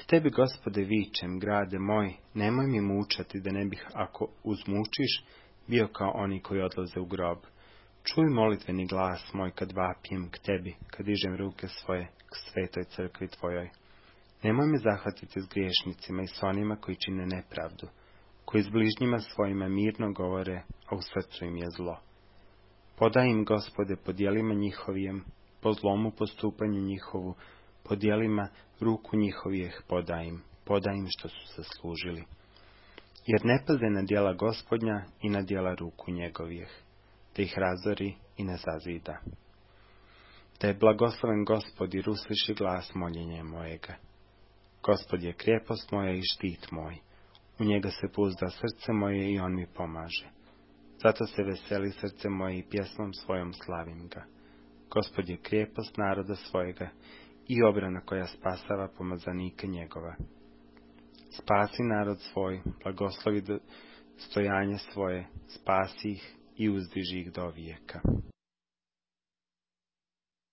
tebi, Gospode, vičem, grade moj, nemoj mi mučati, da ne bih, ako uzmučiš, bio kao oni koji odlaze u grob. Čuj molitveni glas moj kad vapijem k tebi, kad dižem ruke svoje k svetoj crkvi tvojoj. Nemoj me zahvatiti s griješnicima i s onima koji čine nepravdu, koji s bližnjima svojima mirno govore, a u srcu im je zlo. Podaj im, Gospode, po djelima njihovijem, po zlomu postupanje njihovu, po djelima ruku njihovih podaj im što su zaslužili. Jer ne paze na djela Gospodnja i na djela ruku njegovih, da ih razori i ne zazida. Da je blagosloven Gospod jer usliši glas moljenja mojega. Gospod je krijepost moja i štit moj, u njega se puzda srce moje i on mi pomaže. Zato se veseli srce moje i pjesmom svojom slavim ga. Gospod je krijepost naroda svojega i obrana koja spasava pomazanike njegova. Spasi narod svoj, blagoslovi stojanje svoje, spasi ih i uzdiži ih do vijeka.